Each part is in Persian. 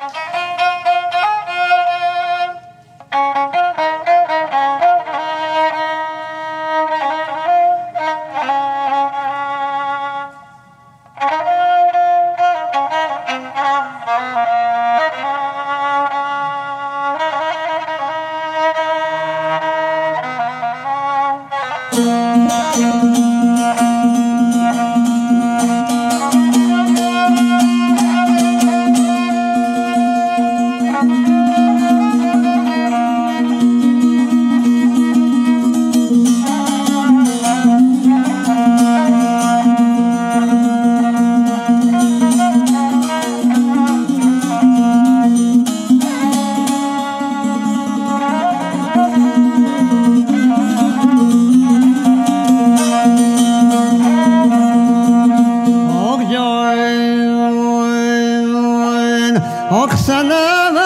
سلام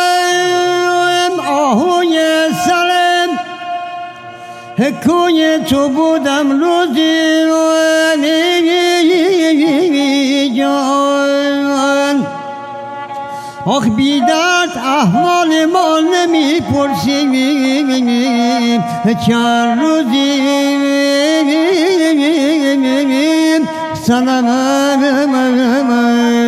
آهوی سلام کوی تو بودم روزی جان آخ بیدرد احوال ما نمی پرسی چند روزی سلام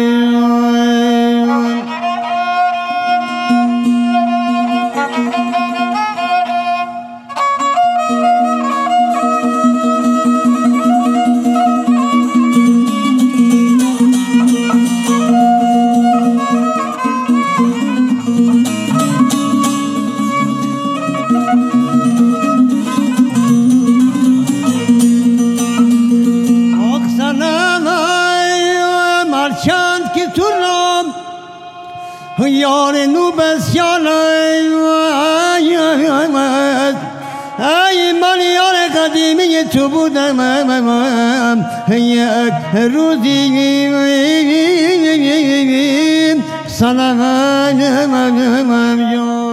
چند که تو رام یار نو بسیار ای من یار قدیمی تو بودم یک روزی سلام